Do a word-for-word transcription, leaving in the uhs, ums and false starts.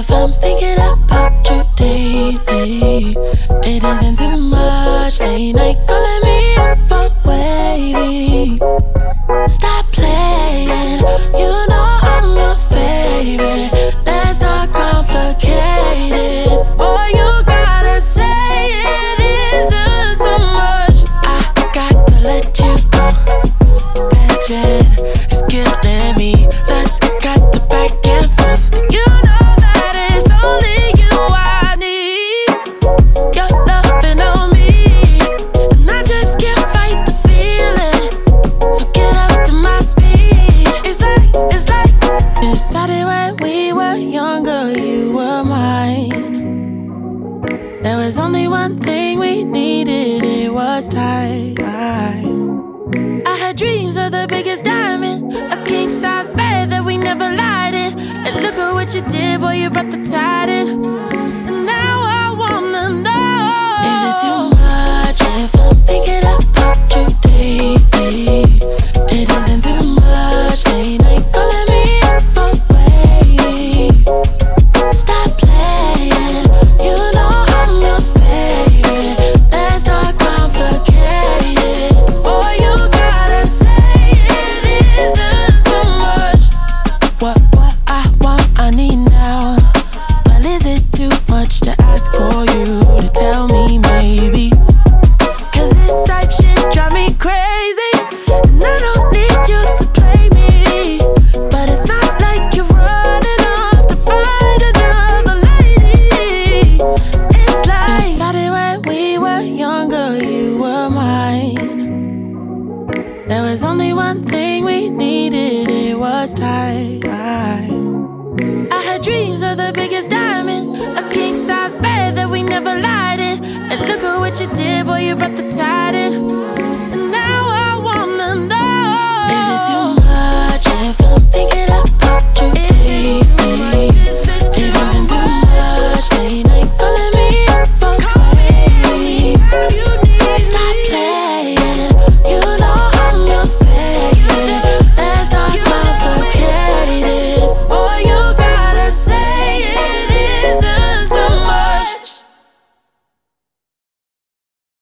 if I'm thinking about you daily. It isn't too much, late night calling me up for wavy. Stop playing, you know I'm your favorite. Let's not complicate it. All you gotta say it isn't too much. I got to let you know, tension is killing me. Let's got the back and forth. You know that it's only you I need. You're loving on me, and I just can't fight the feeling. So get up to my speed. It's like, it's like it started when we were younger, you were mine. There was only one thing we needed, it was time. I had dreams of the biggest diamond, a king-size bed that we never lied in. And look at what you did, boy, you brought the tide in. And now I wanna know, is it too much if I'm thinking about you daily? It isn't too much, late night calling me up for wavy. Stop playing, you know I'm your favorite. Let's not complicate it. All you gotta say it isn't too much. What, what I want, I need now. Well, is it too much to ask for you to tell me maybe? Cause this type shit drive me crazy, and I don't need you to play me. But it's not like you're running off to find another lady. It's like it started when we were younger, you were mine. There was only one thing we needed, it was time. I had dreams of the biggest diamond, a king-size bed that we never lied in. And look at what you did, boy, you brought the tide in.